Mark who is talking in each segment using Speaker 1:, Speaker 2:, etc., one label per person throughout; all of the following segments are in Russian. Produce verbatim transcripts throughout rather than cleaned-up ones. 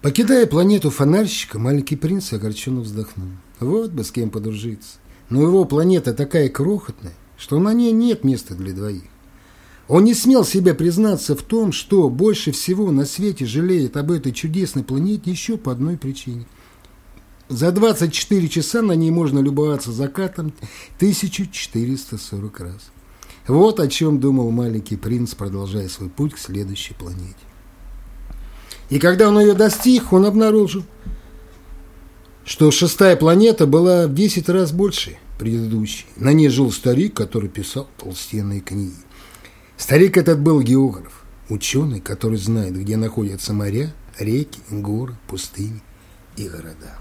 Speaker 1: Покидая планету фонарщика, маленький принц огорченно вздохнул. Вот бы с кем подружиться. Но его планета такая крохотная, что на ней нет места для двоих. Он не смел себе признаться в том, что больше всего на свете жалеет об этой чудесной планете еще по одной причине. За двадцать четыре часа на ней можно любоваться закатом тысячу четыреста сорок раз. Вот о чем думал маленький принц, продолжая свой путь к следующей планете. И когда он ее достиг, он обнаружил, что шестая планета была в десять раз больше предыдущей. На ней жил старик, который писал толстенные книги. Старик этот был географ, ученый, который знает, где находятся моря, реки, горы, пустыни и города.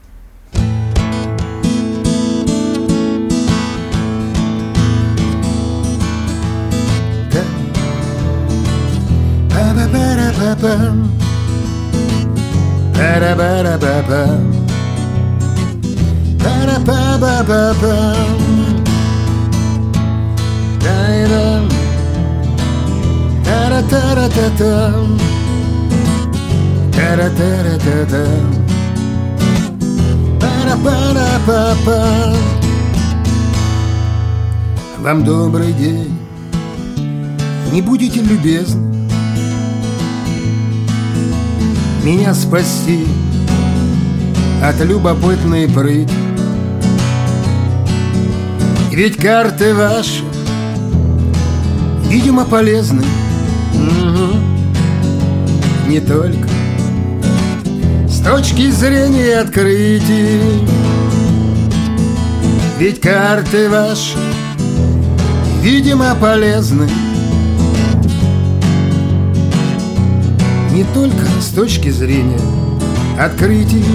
Speaker 1: Ba-ba-ba-da-ba-bam. Ba-da-ba-da-ba-bam. Ba-da-ba-ba-ba-bam. Da-da-dam. Da-da-da-da-da-dam. Da-da-da-da-da-dam. Ba-da-ba-da-ba-bam. Вам добрый день. Не будете любезны меня спасти от любопытной прыти. Ведь карты ваши, видимо, полезны. Угу. Не только с точки зрения открытий. Ведь карты ваши, видимо, полезны. Не только с точки зрения открытий.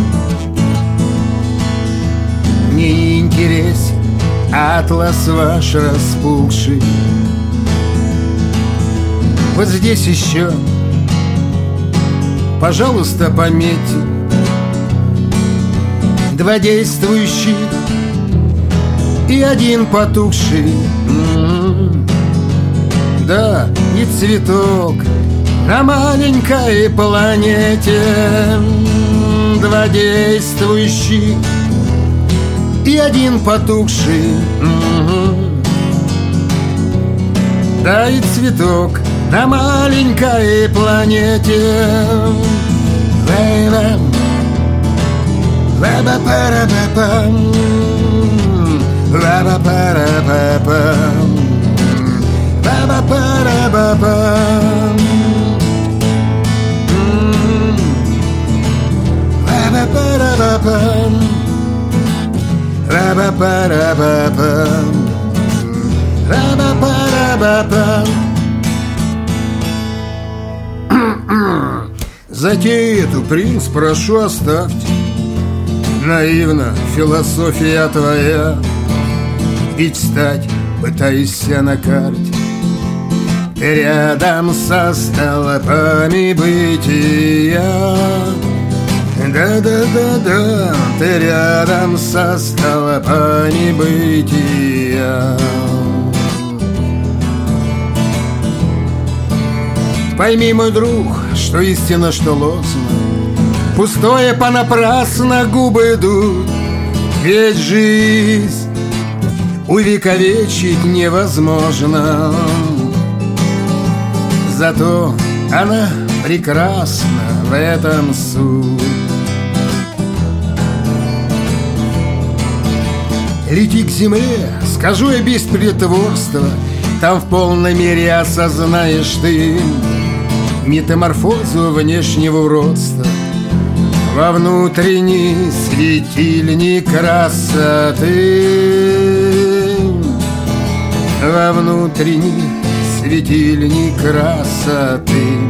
Speaker 1: Мне интересен атлас ваш распухший. Вот здесь еще, пожалуйста, пометьте два действующих и один потухший. М-м-м. Да, и цветок на маленькой планете. Два действующих и один потухший. М-м-м. Да, и цветок на маленькой планете. Ла-ла, ла-ба-па-ра-ба-пам, ла-ба-па-ра-ба-пам, ла-ба-па-ра-ба-пам, ла-ба-па-ра-ба-пам, ла-ба-па-ра-ба-пам, ла-ба-па-ра-ба-пам. Затею эту, принц, прошу, оставьте. Наивна философия твоя. Ведь стать пытаешься на карте рядом со столпами бытия. Да-да-да-да, ты рядом со столпами бытия. Пойми, мой друг, что истина, что ложно, пустое понапрасно губы идут. Ведь жизнь увековечить невозможно, зато она прекрасна, в этом суть. Лети к земле, скажу я без притворства, там в полной мере осознаешь ты метаморфозу внешнего уродства во внутренний светильник красоты, во внутренний светильник красоты.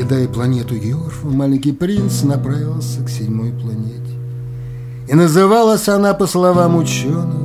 Speaker 1: Покидая планету Йорфа, маленький принц направился к седьмой планете. И называлась она, по словам ученых,